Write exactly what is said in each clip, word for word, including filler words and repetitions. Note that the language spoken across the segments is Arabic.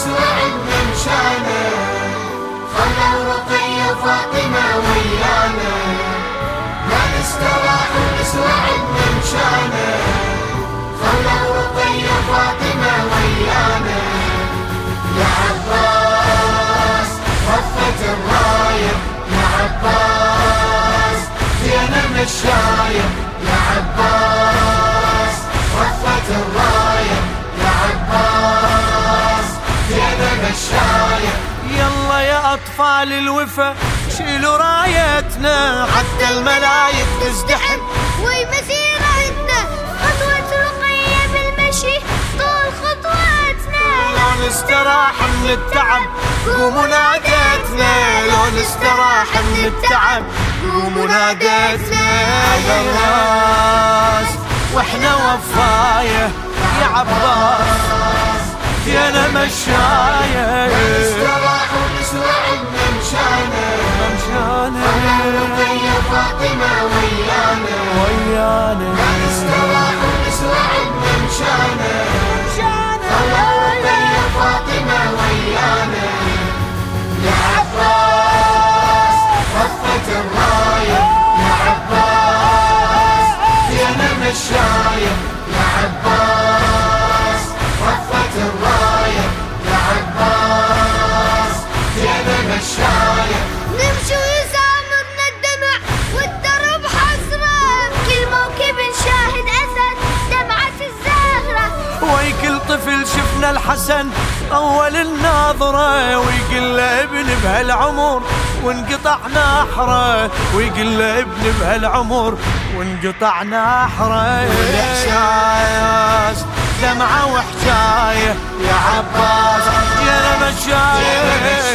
نسوى عنا مشانا، خلوا رقية وفاطمة ويانا، ما نستراح ونسوى عنا مشانا، خلوا رقية وفاطمة ويانا. يا عباس رفت الراية، يا عباس زينة مشاية، يا عباس رفت الراية، يا عباس زينة مشاية. يلا يا أطفال الوفا شيلوا رايتنا، حتى الملايك تزدحم ومسيرتنا، خطوة رقية بالمشي طول خطواتنا. لو نستراح من التعب قوموا نادتنا، لو نستراح من التعب قوموا نادتنا. يا الراس واحنا وفاية، يا عباس يانا مشاية، نستراح ونسوى عنا مشانا، مشانا رقية فاطمة ويانا، ويانا. نستراح ونسوى عنا مشانا، رقية فاطمة ويانا. يا عباس رفت الراية، يا عباس زينة مشاية، يا عباس رفت الراية، يا عباس زينة مشاية. نمشي ويسامرنا الدمع والدرب حسرة، كل موكب نشاهد أسد دمعة الزهرة. ويكل طفل شفنا الحسن أول الناظرة، ويقل له ابن بهالعمر وانقطع نحره، ويقل له ابن بهالعمر وانقطع نحره. الإحساس دمعة وحجاية، يا عباس يا مشاية.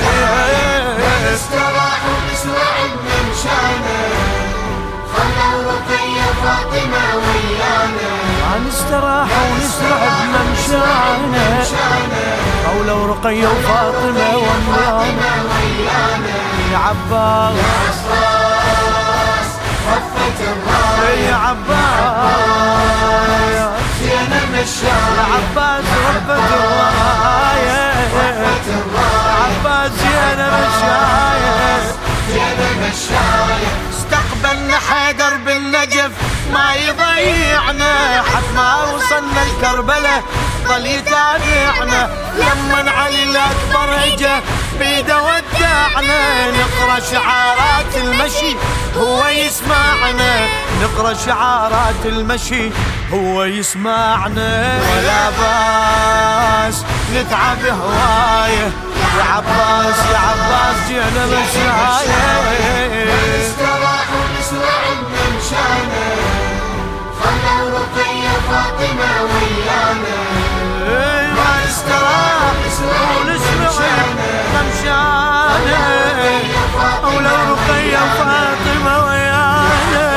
نستراح ونسوى عنا مشانا، خلوا رقية فاطمة ويانا، نستراح ونسرح بممشانا، أو لو رقية وفاطمة ويانا. يا عباس رفت الراية، يا عباس زينة مشاية، يا عباس رفت الراية، يا عباس زينة مشاية، زينة مشاية. استقبلنا حيدر بالنجف ما يضيعنا، حد ما وصلنا الكربلة ظل يتابعنا. لما علي الأكبر اجا بيده ودعنا، نقرا شعارات المشي هو يسمعنا، نقرا شعارات المشي هو يسمعنا. ولا باس نتعب هوايه، يا عباس يا عباس جينا مشاية. نستراح ونسوى عنا مشانا، خلوا رقية فاطمة ويانا، ما نستراح ونسمع ممشانا، أو لو رقية وفاطمة ويانا.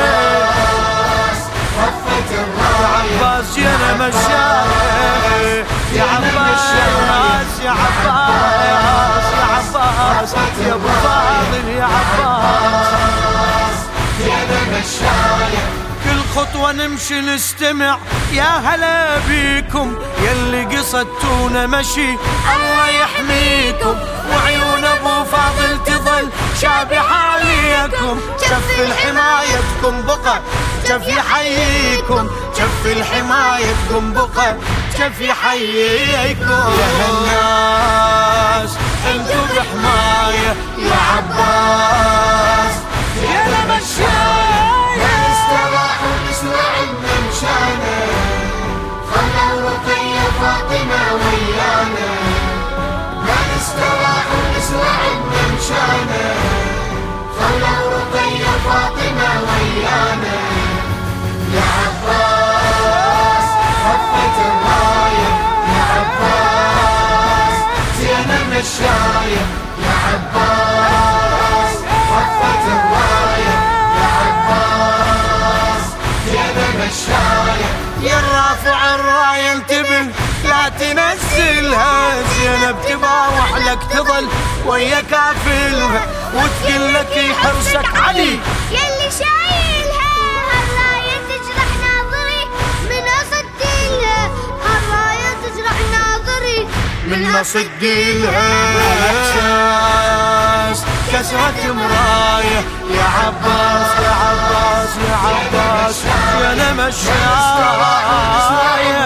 رفت يا الراية، عباس يا مشاية، يا عباس يا عباس يا عباس يا ابو فاضل، يا عباس زينة مشاية. كل خطوة نمشي نستمع، يا هلا بيكم يلي قصدتونا مشي، الله يحميكم. وعيون ابو فاضل تظل شابحة عليكم، شف الحمايتكم بقى شف يحييكم، شف الحمايتكم بقى شف يحييكم. يا هالناس انتو بحماية، يا عباس يا مشاية. نستراح ونسوى عنا مشانا، خلوا رقية فاطمة ويانا، ما نستراح ونسوى عنا مشانا، خلوا رقية فاطمة ويانا. يا عباس رفت الراية، يا عباس زينة مشاية، يا عباس رفت الراية، يا عباس زينة مشاية. يا الرافع الراية انتبه لا تنزلها، زينب تباوح لك تظل ويا كافلها، وتقول لك حرصك علي يلي شايلها، هالراية تجرح ناظري من أصدلها، هالراية تجرح ناظري من صد الهاس كسرة مراية يا عباس يا عباس يا عباس يا نمى الشاية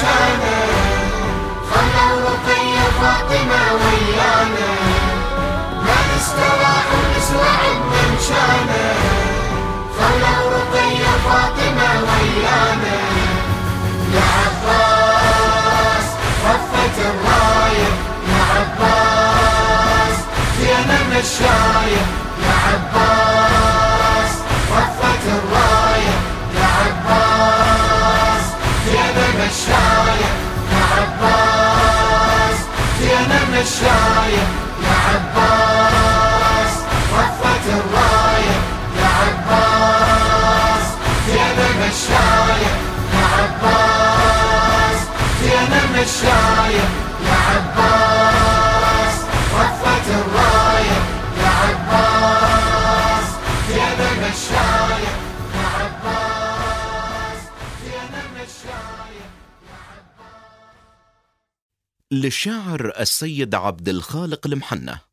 خلوا رقية فاطمة ويانا ما نستراح ونسوى عنا مشانا خلوا رقية فاطمة ويانا يا عباس رفت الراية يا عباس زينة مشاية يا عباس رفت الراية يا عباس زينة مشاية يا عباس زينة مشاية يا عباس رفت الراية يا عباس زينة مشاية يا عباس زينة مشاية يا عباس رفت الراية يا عباس زينة مشاية يا عباس زينة مشاية. للشاعر السيد عبد الخالق المحنة.